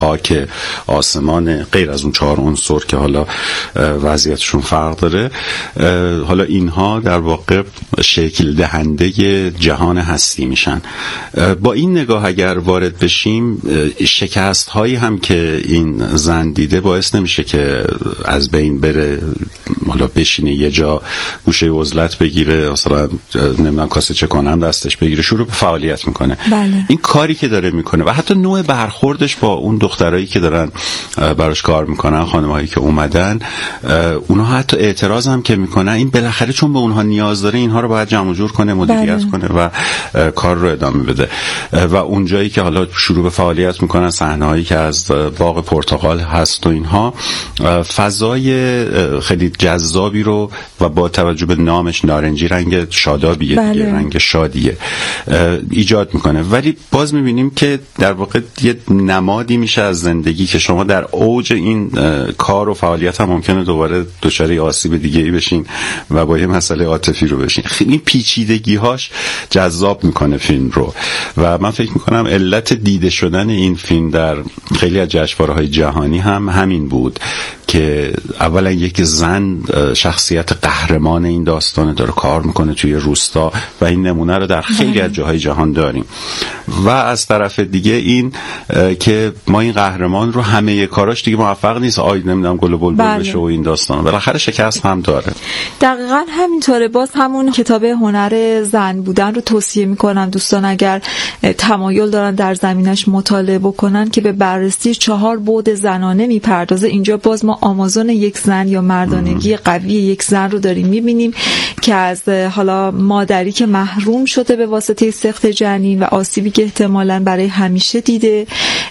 خاک، آسمان، غیر از اون 4 عنصر که حالا وضعیتشون فرق داره. حالا اینها در واقع شکل دهنده جهان هستی میشن. با این نگاه اگر وارد بشیم، شکست هایی هم که این زن دیده باعث نمیشه که از بین بره، حالا بشینه یه جا گوشه عزلت بگیره، مثلا نمیدونم کاسه چه کنم دستش بگیره، شروع به فعالیت میکنه. بله. این کاری که داره میکنه و حتی نوع برخوردش با اون دخترایی که دارن براش کار میکنن، خانمایی که اومدن، اونها حتی اعتراض هم که میکنن، این بالاخره چون به اونها نیاز داره اینها رو باید جمع جور کنه، مدیریت کنه و کار رو ادامه بده. و اونجایی که حالا شروع به فعالیت میکنن، صحنه‌هایی که از باغ پرتقال هست و اینها، فضای خیلی جذابی رو و با توجه به نامش نارنجی، رنگ شادابیه، دیگه رنگ شادیه، ایجاد میکنه. ولی باز میبینیم که در واقع یه نمادی میشه از زندگی که شما در اوج این کار و فعالیت هم ممکنه دوباره دچار آسیب دیگه‌ای بشین و با یه مسئله عاطفی رو بشین. این پیچیدگی‌هاش جذاب میکنه فیلم رو و من فکر میکنم علت دیده شدن این فیلم در خیلی از جشنواره‌های جهانی هم همین بود که اولا یک زن شخصیت قهرمان این داستانه، داره کار میکنه توی روستا و این نمونه رو در خیلی از جاهای جهان داریم. و از طرف دیگه این که ما این قهرمان رو همه کاراش دیگه موفق نیست، نمیدونم گل و بلبل بشه و این داستان، بالاخره شکست هم داره. دقیقاً همینطوره. باز همون کتاب هنر زن بودن رو توصیه میکنم دوستان اگر تمایل دارن در زمینش مطالعه بکنن که به بررسی 4 بعد زنانه میپردازه. اینجا باز ما آمازون یک زن یا مردانگی قوی یک زن رو داریم میبینیم که از حالا مادری که محروم شده به واسطه سقط جنین و آسیبی که احتمالاً برای همیشه دیده،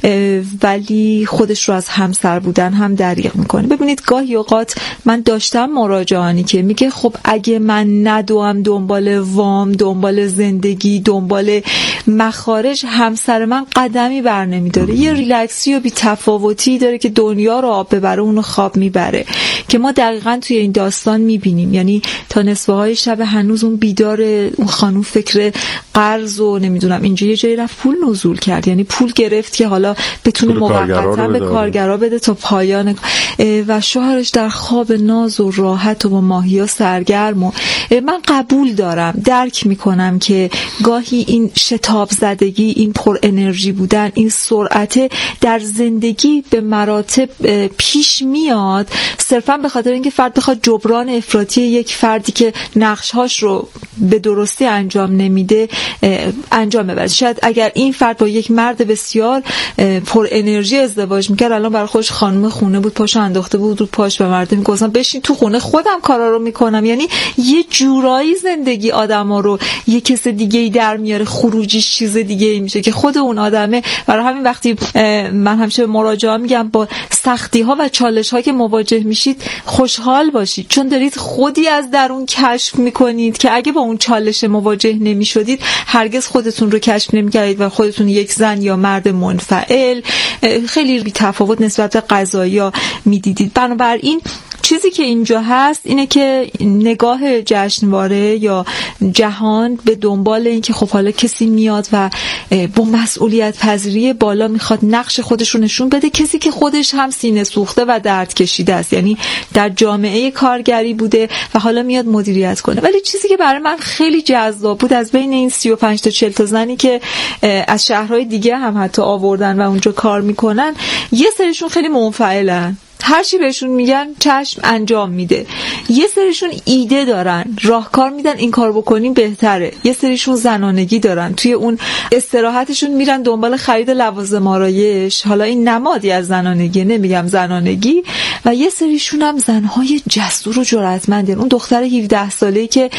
ولی خودش رو از همسر بودن هم دریغ میکنه. ببینید گاهی اوقات من داشتم مراجعانی که میگه خب اگه من ندوام دنبال وام، دنبال زندگی، دنبال مخارج، همسر من قدمی بر نمیداره، یه ریلکسی و بی تفاوتی داره که دنیا رو آب ببره اونو خواب میبره، که ما دقیقاً توی این داستان میبینیم. یعنی تا نصفه های شب هنوز اون بیدار، اون خانوم فکر قرض و نمیدونم اینجا یه جایی رفت پول نزول کرد، یعنی پول گرفت که حالا بتونه موقتا به کارگرا بده تا پایان، و شوهرش در خواب ناز و راحت و با ماهیا سرگرم. و من قبول دارم، درک میکنم که گاهی این شتاب زدگی، این پر انرژی بودن، این سرعت در زندگی به مراتب پیش میاد صرفا به خاطر اینکه فرد بخواد جبران افراطی یک فردی که نقشهاش رو به درستی انجام نمیده انجام ببره. شاید اگر این فرد با یک مرد بسیار پر انرژی ازدواج میکرد، الان برای خودش خانم خونه بود، پاشو انداخته بود رو پاش به مرد میگفتن بشین تو خونه خودم کارا رو میکنم. یعنی یه جورایی زندگی آدما رو یه کس دیگه‌ای در میاره، خروجیش چیز دیگه‌ای میشه که خود اون آدمه. برای همین وقتی من همیشه به مراجعا میگم با سختی‌ها و چالش‌ها که مواجه میشید خوشحال باشید، چون دارید خودی از درون کشف میکنید که اگه با اون چالش مواجه نمیشدید هرگز خودتون رو کشف نمی‌کردید و خودتون یک زن یا مرد منفعل خیلی بی تفاوت نسبت به قضایا میدیدید. بنابراین چیزی که اینجا هست اینه که نگاه جشنواره یا جهان به دنبال این که خب حالا کسی میاد و با مسئولیت پذیری بالا میخواد نقش خودش رو نشون بده، کسی که خودش هم سینه سوخته و درد کشیده است، یعنی در جامعه کارگری بوده و حالا میاد مدیریت کنه. ولی چیزی که برای من خیلی جذاب بود از بین این 35 تا 40 تا زنی که از شهرهای دیگه هم حتی آوردن و اونجا کار میکنن، یه سریشون خیلی منفعلن، هر چی بهشون میگن چشم انجام میده. یه سریشون ایده دارن، راهکار میدن این کار بکنیم بهتره. یه سریشون زنانگی دارن، توی اون استراحتشون میرن دنبال خرید لوازم آرایش، حالا این نمادی از زنانگی، نمیگم زنانگی. و یه سریشون هم زنهای جسور و جرأتمندن. اون دختر 17 ساله‌ای که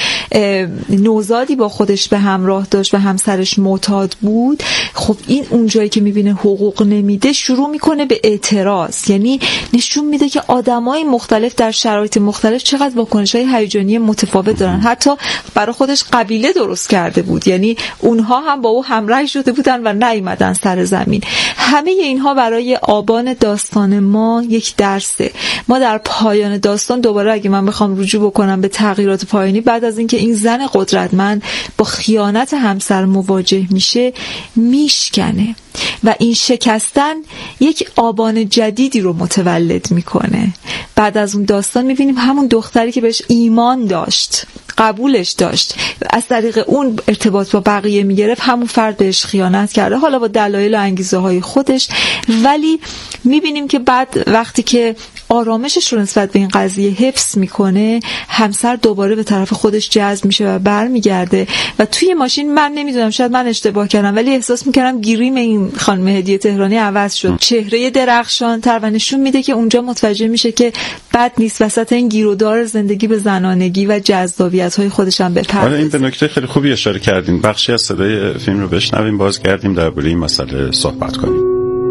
نوزادی با خودش به همراه داشت و همسرش معتاد بود، خب این اونجایی که میبینه حقوق نمیده شروع میکنه به اعتراض. یعنی نشون میده که آدمای مختلف در شرایط مختلف چقدر واکنش‌های هیجانی متفاوت دارن. حتی برای خودش قبیله درست کرده بود، یعنی اونها هم با او همراه شده بودن و نیومدن سر زمین. همه اینها برای آبان داستان ما یک درسه. ما در پایان داستان دوباره اگه من بخوام رجوع بکنم به تغییرات پایانی، بعد از اینکه این زن قدرتمند با خیانت همسر مواجه میشه، میشکنه. و این شکستن یک آبان جدیدی رو متولد میکنه. بعد از اون داستان میبینیم همون دختری که بهش ایمان داشت، قبولش داشت، از طریق اون ارتباط با بقیه میگرفت، همون فرد بهش خیانت کرده، حالا با دلایل و انگیزه های خودش. ولی میبینیم که بعد وقتی که آرامشش رو نسبت به این قضیه حفظ میکنه، همسر دوباره به طرف خودش جذب میشه و برمیگرده و توی ماشین، من نمیدونم شاید من اشتباه کردم ولی احساس میکردم گریم این خانم هدیه تهرانی عوض شد، چهره درخشان تر، و نشون میده که اونجا متوجه میشه که بد نیست وسط این گیرودار زندگی به زنانگی و جذابیت های خودش هم بپردازه. این به نکته خیلی خوبی اشاره کردین. بخشی از صدای فیلم رو بشنویم، بازگردیم درباره این مسئله صحبت کنیم.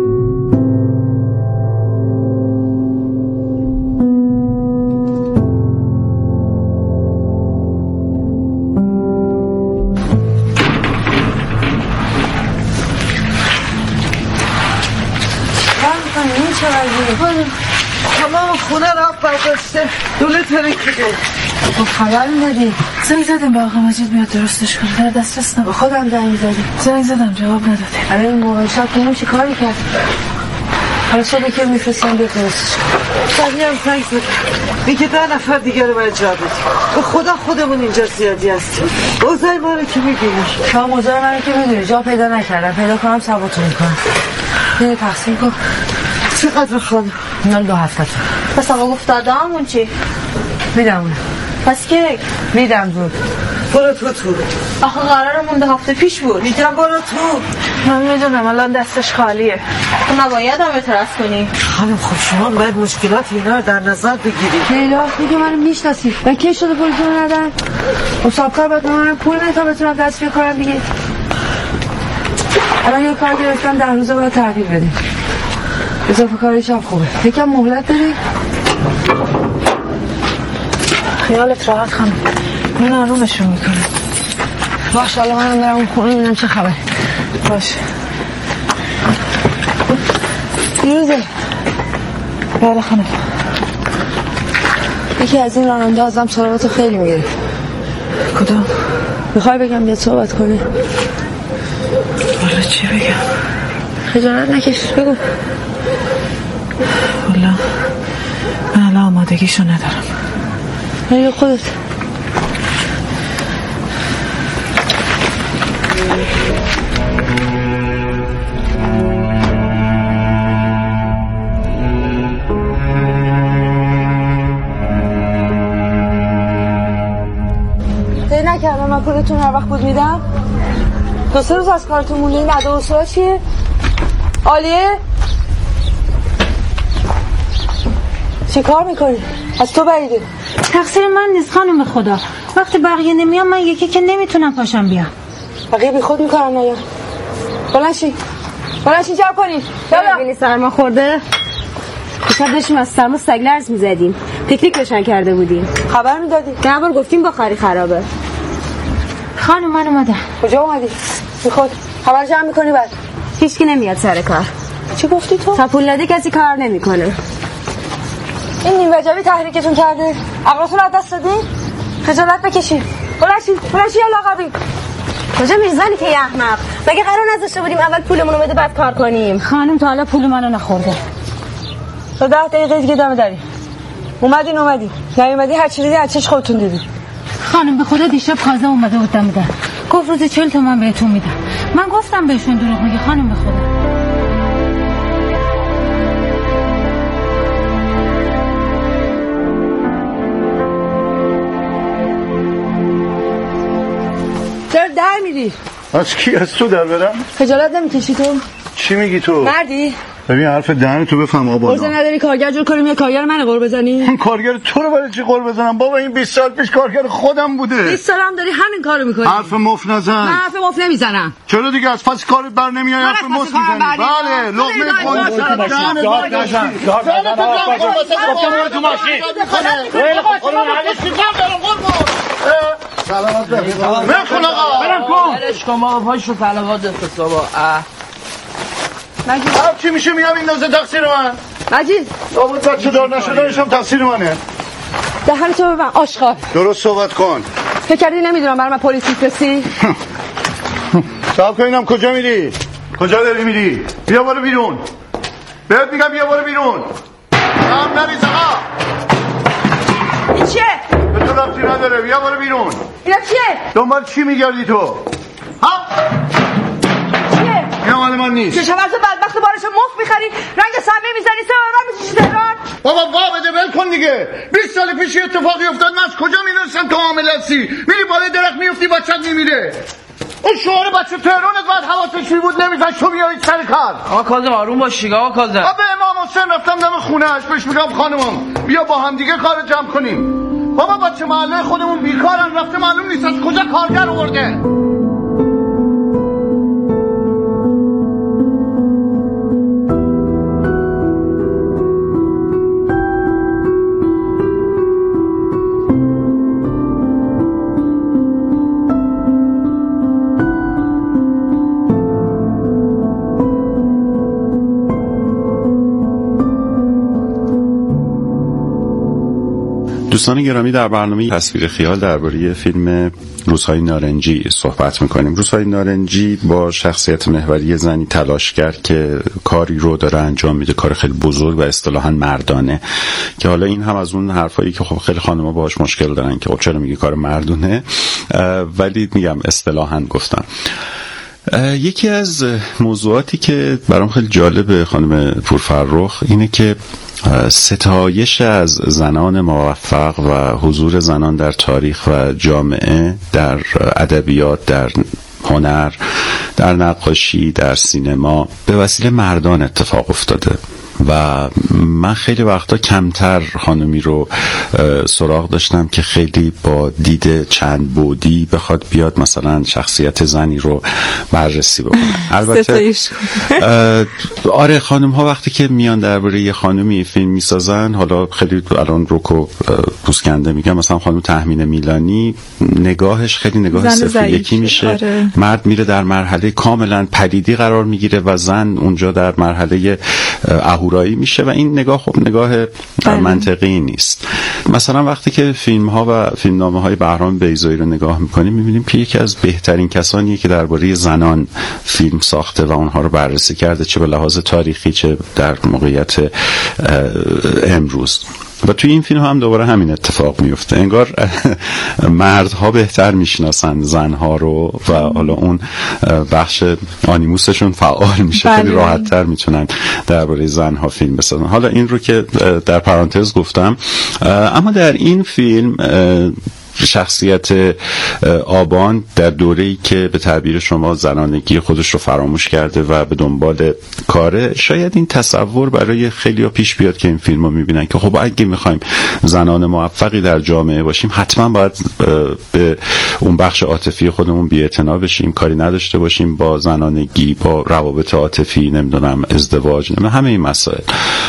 تمام خونه را برداشته دوله ترکیده. خب خبر میدادی؟ زنگ زدم به آقا مجید بیاد درستش کنه، در دسترس نبود. خودم زنگ زدم. زنگ زدم جواب نداده. الان این موقع شب کنم چی کاری کرد؟ حالا شده که میفرستم بیاد درستش کنه. سنگی هم زنگ زدم میگه 10 نفر دیگر رو باید جا بدیم. به خدا خودمون اینجا زیادی هستیم. اوضاع ما رو که میبینی. شما اوضاع من رو که میدونی، جا پیدا نکردم، پیدا کنم ثباتون میکنم. یه تقسیم کن. چقدر خانم؟ اینا 2 هفته. پس آقا گفت دادامون چی؟ میدم اونه. پس که میدم زود. برو تو. آخه قرارمون 2 هفته پیش بود. میگم برو تو. من میدونم الان دستش خالیه. تو نباید هم اعتراض کنی. خانم خب شما باید مشکلات اینا رو در نظر بگیرید. لیلا میگه منو میشناسی. من کی شده پولتون ندن؟ حسابکار باید من پول نمیتونم بتونم دست بیارم دیگه. الان یه کار گرفتم 10 روزه باید تحویل بدیم. اضافه کاریش هم خوبه. یکم مهلت داری؟ خیالت راحت خانم، من آرومشون میکنم. باشه الان منم برم اون خونه ببینم چه خبره. باشه دیروزه. بله خانم. یکی از این راننده ازم سراغتو خیلی میگیره. کدام؟ میخوای بگم بیاد صحبت کنی؟ والا چی بگم؟ خجالت نکش بگو. والا من الان آمادگیشو ندارم. بگو خودت. نکردم من پولتون هر وقت بود میدم. 2-3 روز از کارتون مونده. این ادا اصلا چیه؟ عالیه؟ چی کار میکنی؟ از تو بعیده. تقصیر من نیست خانم به خدا. وقتی بقیه نمیان من یکی که نمیتونم پاشم بیام. بقیه بی خود میکنم نیا. بلنشی جمع کنی. ببینی سرما خورده؟ دیشب داشتیم از سرما سگلرز میزدیم، پیکنیک روشن کرده بودیم. خبر میدادی؟ نه بار گفتیم بخاری خرابه. خانم من اومدم. کجا اومدی؟ بی خود خبر جمع میکنی بعد؟ هیچکی نمیاد سر کار. چی گفتی تو؟ تا پول نده کسی کار نمیکنه. این نیم وجبی تحریکتون کرده؟ عقلتون از دست دادین؟ خجالت بکشین. بلنشی یا لاغبی. کجا میزنی که احمق؟ مگه قرار نذاشته بودیم اول پولمون رو بده بعد کار کنیم؟ خانم تا حالا پول منو نخورده. تا 10 دقیقه دیگه دم داری. اومدی نیومدی هر چیزی از چش خودتون دیدی. خانم به خدا دیشب کازم اومده بود دم در. گفت روز 40 تومن بهتون میدم. من گفتم بهشون دروغ میگه خانم به خدا. در میری؟ از کی؟ از تو در برم؟ خجالت نمیکشی تو؟ چی میگی تو؟ مردی؟ ببین حرف دهن تو بفهم آبانا. ارزه نداری کارگر جور کنیم یا کارگر من قور بزنی؟ اون کارگر تو رو برای چی قور بزنم؟ بابا این 20 سال پیش کارگر خودم بوده. 20 سال هم داری همین کارو میکنی. حرف مف نزن. من حرف مف نمیزنم. چرا دیگه از پس کارت بر نمیای حرف مف میزنی؟ بله لقمه خون داد نزن تو ماشین. سلامت بخون آقا. برم کن. برش کن بابا پاشو طلبات بفرست بابا. مجید چی میشه میگم این نوزه تقصیر من؟ مجید بابا بچه دار نشدنش هم تقصیر منه. دهن تو ببن آشغال. درست صحبت کن. فکر کردی نمیدونم برای من پلیس میفرستی؟ صاحب که اینم کجا میری؟ کجا داری میری؟ بیا برو بیرون. بهت میگم بیا برو بیرون. هم نریز آقا. این چیه؟ به تو ربطی نداره. بیا برو بیرون. اینا چیه؟ دنبال چی میگردی تو؟ ها؟ چیه؟ اینا مال من نیست. چشم از بدبخت بارش مفت میخری، رنگ سمه میزنی، سه من میشی تهران. بابا بده ول کن دیگه. 20 سال پیش اتفاقی افتاد، من از کجا میدونستم تو حامل هستی؟ میری بالای درخت میفتی بچت میمیره. اون شوهر بچه تهرانت باید حواسش می بود نمیذاش تو بیایی سر کار. آقا کاظم آروم باش دیگه آقا کاظم. به امام حسین رفتم دم خونه‌اش بهش میگم خانمم بیا با هم دیگه کار جمع کنیم. بابا بچه محله خودمون بیکارن، رفته معلوم نیست از کجا کارگر آورده. دوستان گرامی، در برنامه تصویر خیال درباره فیلم روزهای نارنجی صحبت میکنیم. روزهای نارنجی با شخصیت محوری زنی تلاشگر که کاری رو داره انجام میده، کار خیلی بزرگ و اصطلاحاً مردانه، که حالا این هم از اون حرفایی که خب خیلی خانم‌ها باهاش مشکل دارن که خب چرا میگه کار مردونه، ولی میگم اصطلاحاً گفتم. یکی از موضوعاتی که برام خیلی جالبه خانم پورفرخ اینه که ستایش از زنان موفق و حضور زنان در تاریخ و جامعه، در ادبیات، در هنر، در نقاشی، در سینما به وسیله مردان اتفاق افتاده و من خیلی وقتا کمتر خانمی رو سراغ داشتم که خیلی با دید چند بعدی بخواد بیاد مثلا شخصیت زنی رو بررسی بکنه. البته آره خانم ها وقتی که میان درباره یه خانمی فیلم میسازن، حالا خیلی الان روکو پوسکنده میگم، مثلا خانم تهمینه میلانی نگاهش خیلی نگاه صفر یکی میشه. آره. مرد میره در مرحله کاملا پلیدی قرار میگیره و زن اونجا در مرحله اهورایی میشه و این نگاه خب نگاه منطقی نیست. مثلا وقتی که فیلم ها و فیلمنامه های بهرام بیضایی رو نگاه میکنیم میبینیم که یکی از بهترین کسانیه که درباره زنان فیلم ساخته و اونها رو بررسی کرده، چه به لحاظ تاریخی چه در موقعیت امروز. و توی این فیلم هم دوباره همین اتفاق میفته، انگار مردها بهتر میشناسن زنها رو و حالا اون بخش آنیموسشون فعال میشه، خیلی راحت تر میتونن درباره زنها فیلم بسازن. حالا این رو که در پرانتز گفتم، اما در این فیلم شخصیت آبان در دوره‌ای که به تعبیر شما زنانگی خودش رو فراموش کرده و به دنبال کاره، شاید این تصور برای خیلی‌ها پیش بیاد که این فیلم رو می‌بینن که خب اگه می‌خوایم زنان موفقی در جامعه باشیم حتما باید به اون بخش عاطفی خودمون بی‌اعتنا بشیم، کاری نداشته باشیم با زنانگی، با روابط عاطفی، نمیدونم ازدواج، همه این مسائل.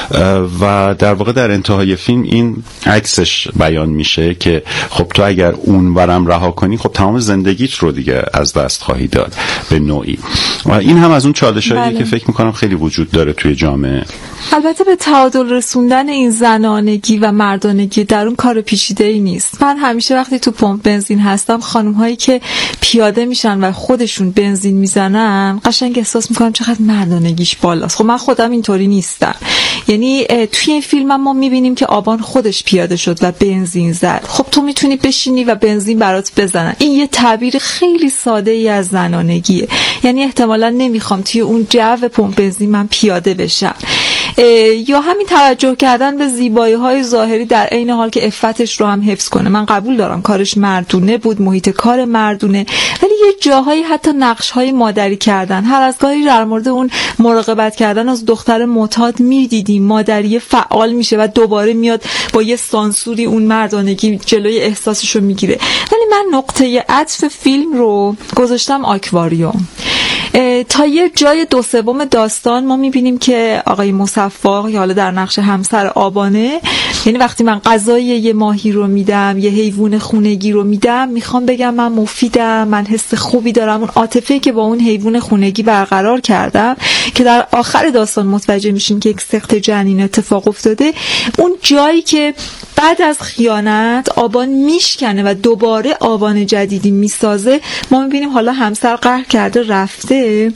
و در واقع در انتهای فیلم این عکسش بیان میشه که خب تو اگر اون ورم رها کنی خب تمام زندگیت رو دیگه از دست خواهی داد به نوعی. و این هم از اون چالشایی که فکر میکنم خیلی وجود داره توی جامعه. البته به تعادل رسوندن این زنانگی و مردانگی در اون کار پیچیده‌ای نیست. من همیشه وقتی تو پمپ بنزین هستم، خانم هایی که پیاده میشن و خودشون بنزین میزنن قشنگ احساس میکنم چقدر مردانگیش بالاست. خب من خودم اینطوری نیستم. یعنی توی این فیلم ما میبینیم که آبان خودش پیاده شد و بنزین زد. خب تو میتونی بشینی و بنزین برات بزنن. این یه تعبیر خیلی ساده ای از زنانگیه. یعنی احتمالاً نمیخوام توی اون جو پمپ بنزین من پیاده بشم. یا همین توجه کردن به زیبایی‌های ظاهری در عین حال که عفتش رو هم حفظ کنه. من قبول دارم کارش مردونه بود، محیط کار مردونه، ولی یه جاهایی حتی نقش‌های مادری کردن. هر از گاهی در مورد اون مراقبت کردن از دختر معتاد می‌دیدیم مادری فعال میشه و دوباره میاد با یه سانسوری اون مردانگی جلوی احساسش رو میگیره. ولی من نقطه عطف فیلم رو گذاشتم آکواریوم. تا یه جای 2/3 داستان ما میبینیم که آقای مصفا یا حالا در نقش همسر آبانه، یعنی وقتی من غذای یه ماهی رو میدم، یه حیوان خونگی رو میدم، میخوام بگم من مفیدم، من حس خوبی دارم، اون عاطفه‌ای که با اون حیوان خونگی برقرار کردم، که در آخر داستان متوجه میشیم که یک سقط جنین اتفاق افتاده. اون جایی که بعد از خیانت آبان میشکنه و دوباره آبان جدیدی میسازه، ما میبینیم حالا همسر قهر کرده رفته،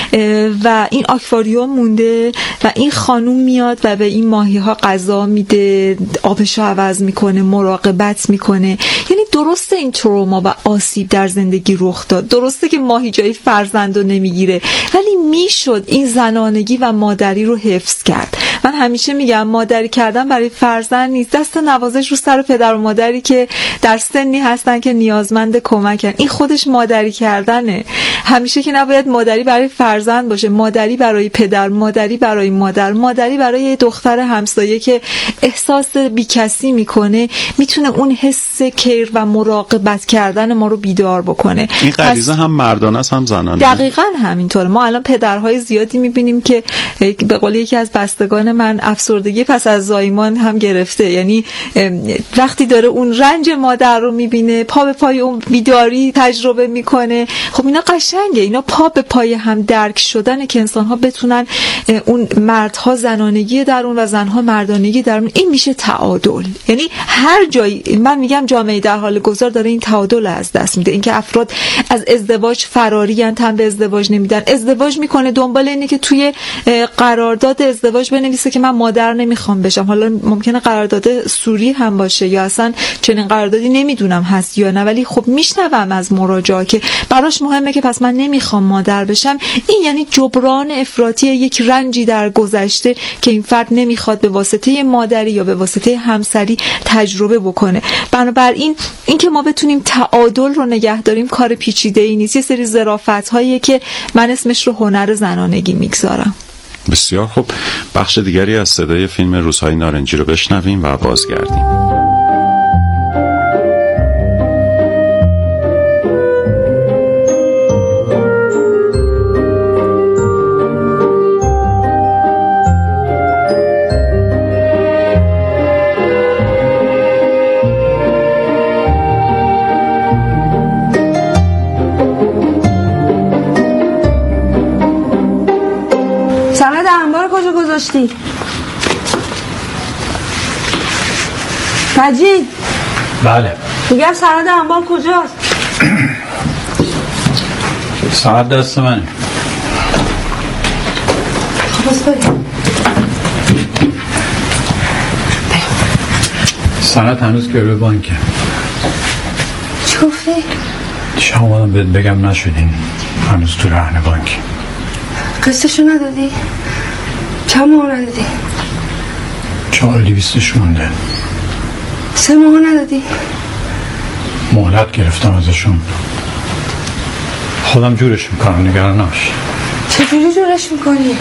و این آکواریوم مونده و این خانوم میاد و به این ماهی ها غذا میده، آبشو عوض میکنه، مراقبت میکنه. یعنی درسته این تروما و آسیب در زندگی رخ داد، درسته که ماهی جای فرزندو نمیگیره، ولی میشد این زنانگی و مادری رو حفظ کرد. من همیشه میگم مادری کردن برای فرزند نیست، دست نوازش رو سر پدر و مادری که در سنی هستن که نیازمند کمکن. این خودش مادری کردنه. همیشه که نباید مادری برای فرزند باشه، مادری برای پدر، مادری برای مادر، مادری برای دختر همسایه که احساس بیکسی میکنه، میتونه اون حس کیر و مراقبت کردن ما رو بیدار بکنه. این غریزه هم مردانه است هم زنانه. دقیقاً همینطوره. ما الان پدرهای زیادی میبینیم که به قول یکی از بستگان من افسردگی پس از زایمان هم گرفته. یعنی وقتی داره اون رنج مادر رو میبینه، پا به پای اون بیداری تجربه میکنه. خب اینا قشنگه، اینا پا به پای هم درک شدنه که انسان‌ها بتونن اون مردها زنانگی درون و زنها مردانگی درون. این میشه تعادل. یعنی هر جایی من میگم جامعه در حال گذار داره این تعادل از دست میده. اینکه افراد از ازدواج فراری ان، تن به ازدواج نمیدن، ازدواج میکنه دنبال اینه که توی قرارداد ازدواج بنویسه که من مادر نمیخوام بشم. حالا ممکنه قرارداد سوری هم باشه یا اصلا چنین قراردادی نمیدونم هست یا نه، ولی خب میشنوم از مراجعه که براش مهمه که پس من نمیخوام مادر بشم. این یعنی جبران افراطی یک رنجی در گذشته که این فرد نمیخواد به واسطه مادری یا به واسطه همسری تجربه بکنه. بنابراین اینکه ما بتونیم تعادل رو نگه داریم کار پیچیده‌ای نیست. یه سری ظرافت‌هایی که من اسمش رو هنر زنانگی میگذارم. بسیار خوب. بخش دیگری از صدای فیلم روزهای نارنجی رو بشنویم و بازگردیم. گذاشتی؟ مجید. بله. میگم سند انبار کجاست؟ سند دست منه. خب بس بریم. سند هنوز گروه بانکه. چی گفتی؟ شما اومدم بهت بگم نشدین، هنوز تو رهن بانک. قسطشو ندادی؟ چند ماه ندادی؟ 4,200 مونده. 3 ماه ندادی؟ مهلت گرفتم ازشون. خودم جورش میکنم، نگران نباش. چجوری جورش میکنی؟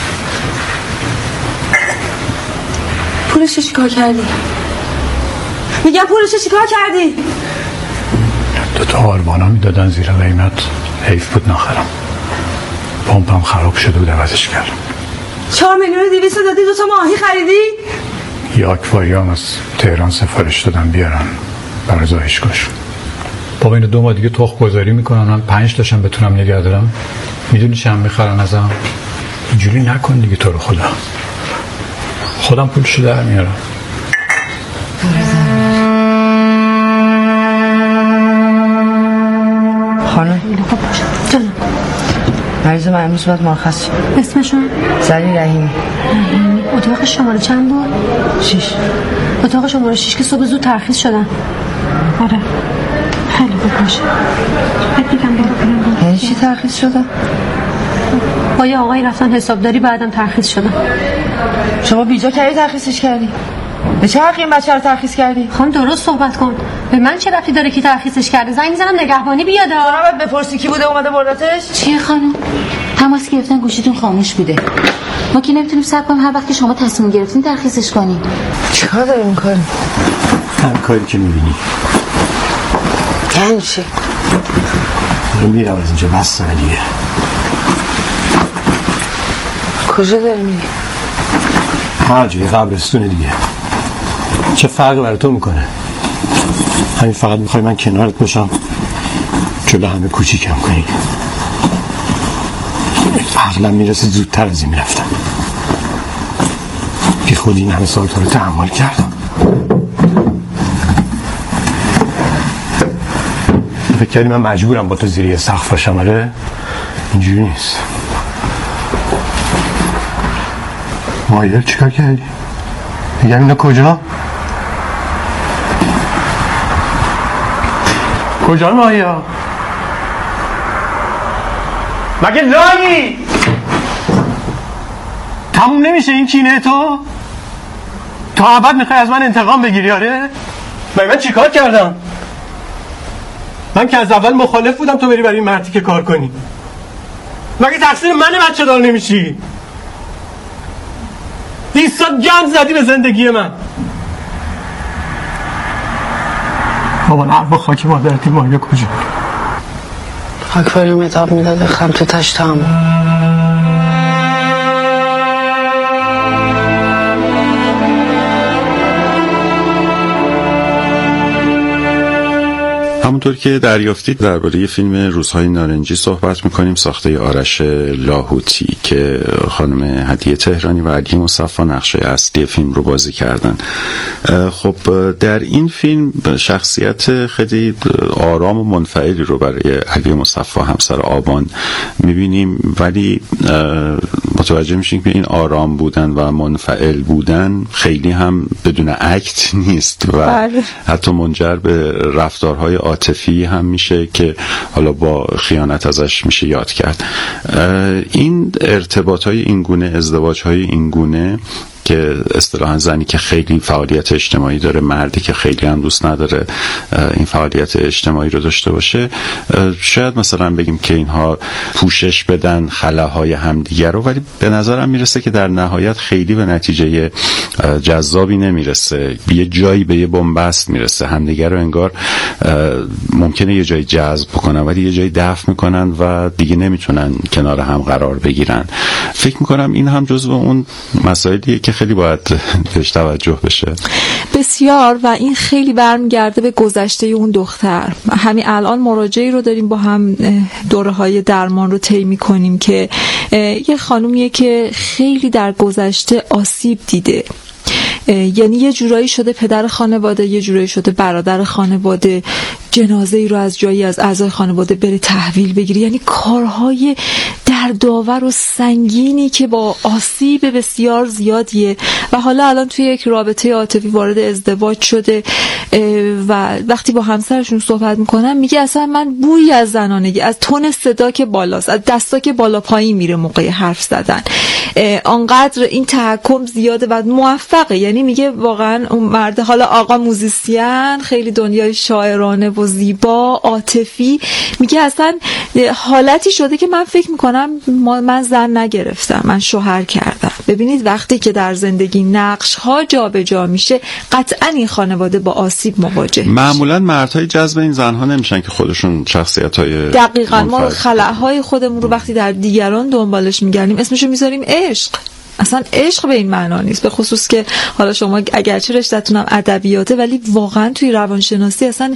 پولش چیکار کردی؟ میگم پولش چیکار کردی؟ 2 تا آروانا میدادن زیر قیمت، حیف بود نخرم. پمپم خراب شده بود، عوضش کردم. 4,200,000 دادی 2 تا ماهی خریدی؟ یه آکواریوم از تهران سفارش دادم بیارن برای زایشگاهشون. بابا اینو 2 ماه دیگه تخم گذاری میکنن، من 5 تاشم بتونم نگه دارم. میدونی چند میخرن ازم؟ اینجوری نکن دیگه، تو رو خدا. خودم پولشو در میارم. خانم جانم مریض من امروز باید مرخص شد. اسمشون؟ زری رحیمی. اتاق شماره چند بود؟ 6. اتاق شماره 6 که صبح زود ترخیص شدن. آره خیلی خوب باشه. بگم برو. یعنی چی ترخیص شدن؟ با یه آقایی رفتن حسابداری، بعدم ترخیص شدن. شما بیجا کردی ترخیصش کردی؟ به چه حقی این بچه رو ترخیص کردی؟ خانم درست صحبت کن. به من چه ربطی داره کی ترخیصش کرده؟ زنگ میزنم نگهبانی بیاد. باید بپرسی کی بوده اومده بردتش؟ چیه خانم؟ تماس گرفتن گوشیتون خاموش بوده. ما که نمیتونیم صبر کنیم هر وقت که شما تصمیم گرفتین ترخیصش کنیم. چیکار داری میکنی؟ هر کاری که میبینی. یعنی چی؟ میرم از اینجا، بس دیگه. کجا داری میری؟ هر جایی، قبرستونه دیگه. چه فرقی برای تو میکنه؟ همین فقط میخوای من کنارت باشم جلو همه کوچیکم کنی. عقلم میرسه زودتر از این میرفتم. بی خود این همه سال تو رو تحمل کردم. فکر کردی من مجبورم با تو زیر یه سقف باشم؟ آره اینجوری نیست. مایل چیکار کردی؟ میگم اینا کجا؟ کجا مایا؟ مگه لایی؟ تموم نمیشه این کینه تو؟ تا ابد میخوای از من انتقام بگیری؟ آره؟ من چیکار کردم؟ من که از اول مخالف بودم تو بری برای این مردی که کار کنی. مگه تقصیر منه بچه دار نمیشی؟ 20 سال گند زدی به زندگی من. بابا نرفا خاک مادرتی مایا کجا؟ اکواریوم اتاب میداده خم تو تشتم. همونطور که دریافتید درباره فیلم روزهای نارنجی صحبت میکنیم، ساخته آرش لاهوتی که خانم هدیه تهرانی و علی مصطفی نقشه اصلی فیلم رو بازی کردن. خب در این فیلم شخصیت خیلی آرام و منفعلی رو برای علی مصطفی همسر آبان میبینیم، ولی متوجه میشیم که این آرام بودن و منفعل بودن خیلی هم بدون اکت نیست و حتی منجر به رفتارهای عاطفی هم میشه که حالا با خیانت ازش میشه یاد کرد. این ارتباطهای اینگونه، ازدواجهای اینگونه که اصطلاحاً زنی که خیلی فعالیت اجتماعی داره، مردی که خیلی هم دوست نداره این فعالیت اجتماعی رو داشته باشه، شاید مثلا بگیم که اینها پوشش بدن خلاهای همدیگر رو، ولی به نظرم میرسه که در نهایت خیلی به نتیجه جذابی نمیرسه، یه جایی به یه بنبست میرسه، همدیگر رو انگار ممکنه یه جایی جذب بکنن ولی یه جایی دفع میکنن و دیگه نمیتونن کنار هم قرار بگیرن. فکر میکنم این هم جزو اون مسائلیه که خیلی باید بهش توجه بشه. بسیار، و این خیلی برمیگرده به گذشته اون دختر. همین الان مراجعی رو داریم با هم دوره‌های درمان رو طی می‌کنیم که یه خانومیه که خیلی در گذشته آسیب دیده، یعنی یه جورایی شده پدر خانواده، یه جورایی شده برادر خانواده، جنازه ای رو از جایی از اعضای خانواده بره تحویل بگیری، یعنی کارهای دردآور و سنگینی که با آسیب بسیار زیادیه و حالا الان توی یک رابطه عاطفی وارد ازدواج شده و وقتی با همسرشون صحبت میکنن میگه اصلا من بویی از زنانگی، از تون صدا که بالاست، از دستا که بالا پایین میره موقع حرف زدن، آنقدر این تحکم زیاده و موفقه. یعنی میگه واقعا اون مرد، حالا آقا موزیسین، خیلی دنیای شاعرانه و زیبا، عاطفی، میگه اصلا حالتی شده که من فکر میکنم من زن نگرفتم، من شوهر کردم. ببینید وقتی که در زندگی نقش ها جا به جا میشه، قطعا این خانواده با آسیب مواجه میشه. معمولا مردهای جذب این زنها نمیشن که خودشون شخصیت‌های دقیقاً ما خلاهای خودمون رو وقتی در دیگران دنبالش میگردیم اسمشو میذاریم عشق. اصلا عشق به این معنا نیست، به خصوص که حالا شما اگرچه رشته‌تونم ادبیاته ولی واقعا توی روانشناسی اصلا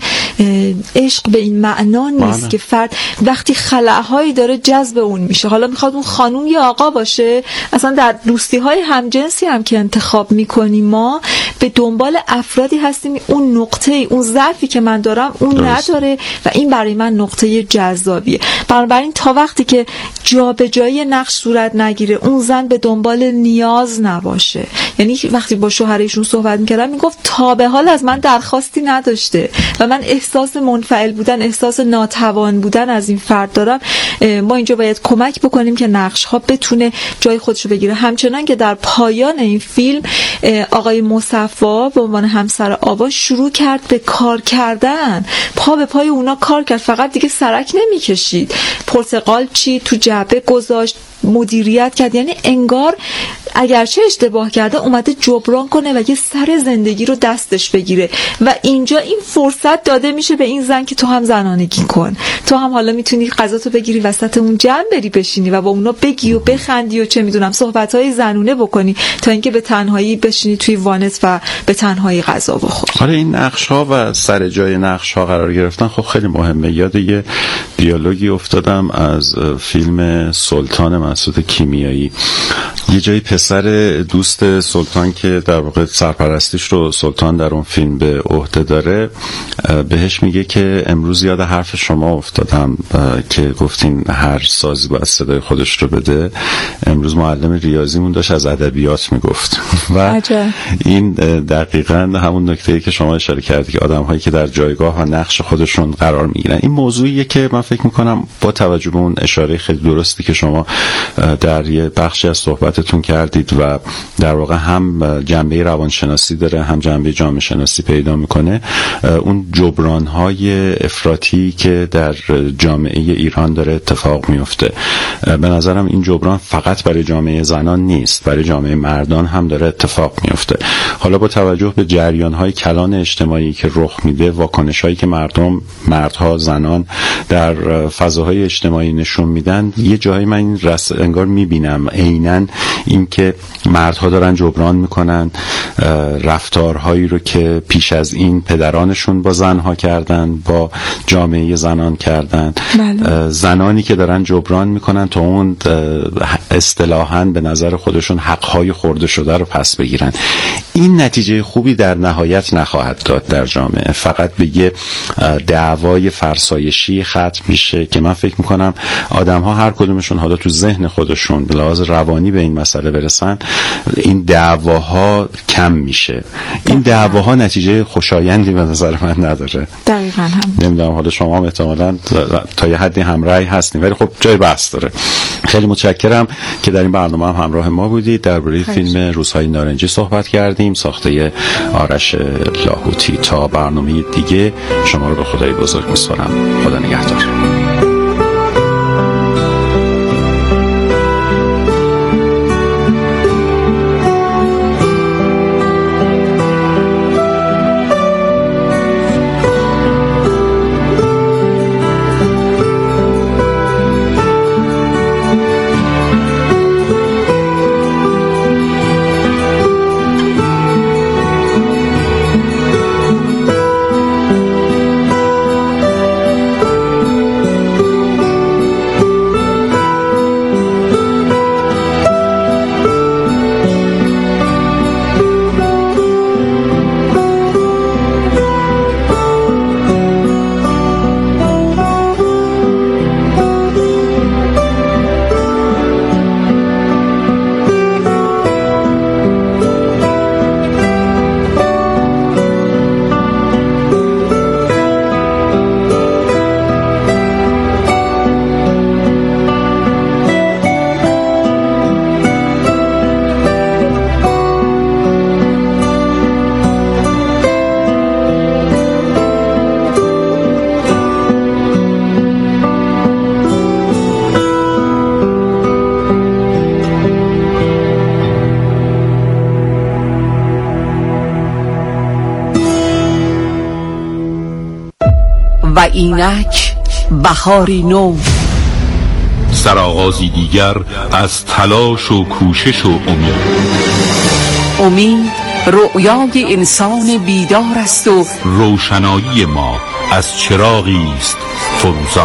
عشق به این معنا نیست که فرد وقتی خلاهایی داره جذب اون میشه. حالا میخواد اون خانوم یا آقا باشه، اصلا در دوستی‌های همجنسی هم که انتخاب میکنیم ما به دنبال افرادی هستیم اون نقطه، اون ضعفی که من دارم اون نداره و این برای من نقطه جذابیه. بنابراین تا وقتی که جابجایی نقش صورت نگیره، اون زن به دنبال نیاز نباشه. یعنی وقتی با شوهرشون صحبت میکردم میگفت تا به حال از من درخواستی نداشته و من احساس منفعل بودن، احساس ناتوان بودن از این فرد دارم. ما اینجا باید کمک بکنیم که نقش ها بتونه جای خودشو بگیره. همچنان که در پایان این فیلم آقای مصطفی به عنوان همسر آوا شروع کرد به کار کردن، پا به پای اونا کار کرد، فقط دیگه سرک نمیکشید، پرتقال چید، تو جعبه گذاشت، مدیریت کرد. یعنی انگار اگرچه اشتباه کرده اومده جبران کنه و یه سر زندگی رو دستش بگیره و اینجا این فرصت داده میشه به این زن که تو هم زنانگی کن، تو هم حالا میتونی غذاتو بگیری وسط اون جمع بری بشینی و با اونا بگی و بخندی و چه میدونم صحبت‌های زنونه بکنی تا اینکه به تنهایی بشینی توی وانت و به تنهایی غذا بخوری. حالا این نقش‌ها و سر جای نقش‌ها قرار گرفتن خب خیلی مهمه. یاد یه دیالوگی افتادم از فیلم سلطان مسعود کیمیایی یه جایی پسر دوست سلطان که در واقع سرپرستیش رو سلطان در اون فیلم به عهده داره بهش میگه که امروز یاد حرف شما افتادم که گفتین هر سازی باید صدای خودش رو بده. امروز معلم ریاضیمون داشت از ادبیات میگفت و این دقیقاً همون نکته‌ای که شما اشاره کردید که آدم‌هایی که در جایگاه و نقش خودشون قرار میگیرن. این موضوعیه که من فکر میکنم با توجه به اون اشاره خیلی درستی که شما در یه بخشی از صحبتتون کردید و در واقع هم جنبه روانشناسی داره هم جنبه جامعه شناسی پیدا میکنه، اون جبران‌های افراطی که در جامعه ایران داره اتفاق میفته. به نظرم این جبران فقط برای جامعه زنان نیست، برای جامعه مردان هم داره اتفاق میفته. حالا با توجه به جریان‌های کلان اجتماعی که رخ میده، واکنش‌هایی که مردها، زنان در فضاهای اجتماعی نشون میدن، یه جایی من این انگار میبینم عیناً این که مردها دارن جبران میکنن رفتارهایی رو که پیش از این پدرانشون با زنها کردن، با جامعه زنان کردن. زنانی که دارن جبران میکنن تا اون اصطلاحاً به نظر خودشون حقهای خورده شده رو پس بگیرن. این نتیجه خوبی در نهایت نخواهد داد در جامعه، فقط به یه دعوای فرسایشی ختم میشه که من فکر میکنم آدم ها هر کدومشون حالا تو ذهن خودشون به لحاظ روانی به این مسئله برسن، این دعواها کم میشه. این دعواها نتیجه خوشایندی به نظر من نداره. دقیقاً هم نمیدونم، حالا شما هم احتمالاً تا یه حدی همراهی هستین ولی خب جای بحث داره. خیلی متشکرم که در این برنامه هم همراه ما بودید. درباره فیلم روزهای نارنجی صحبت کردیم، ساخته آرش لاهوتی. تا برنامه دیگه شما رو به خدای بزرگ میسپارم. خدا نگهدار. و اینک بهاری نو، سرآغازی دیگر از تلاش و کوشش و امید رؤیای انسان بیدار است و روشنایی ما از چراغی است فروزان.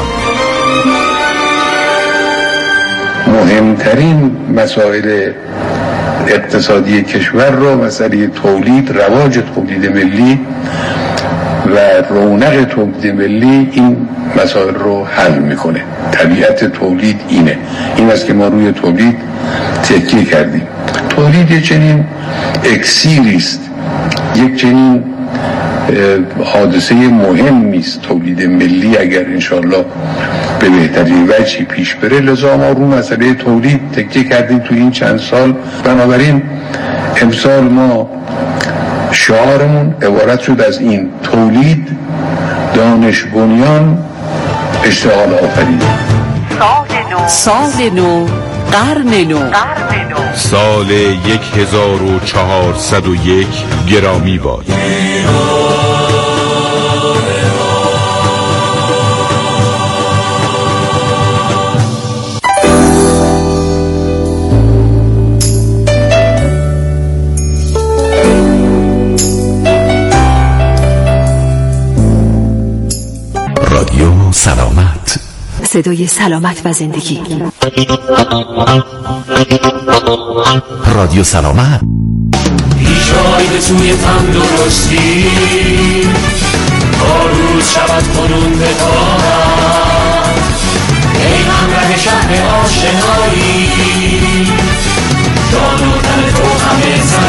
مهمترین مسائل اقتصادی کشور رو مسئله تولید، رواج تولید ملی و رونق تولید ملی این مسائل رو حل میکنه. طبیعت تولید این است که ما روی تولید تکیه کردیم. تولید یک چنین اکسیری است، یک چنین حادثه مهمی است تولید ملی اگر انشالله به بهترین وجهی پیش بره. لذا ما رو مسئله تولید تکیه کردیم تو این چند سال. بنابراین امسال ما شعارمون عبارت شد از این: تولید، دانش بنیان، اشتغال آفرین. سال نو، قرن نو، سال 1401 گرامی باد. رادیو سلامت. صدای سلامت و زندگی. رادیو سلامت. پیش‌آید توی تندرستی، روز شود کنون به طاعت، ای همراه شهر آشنایی، جان و تن تو همه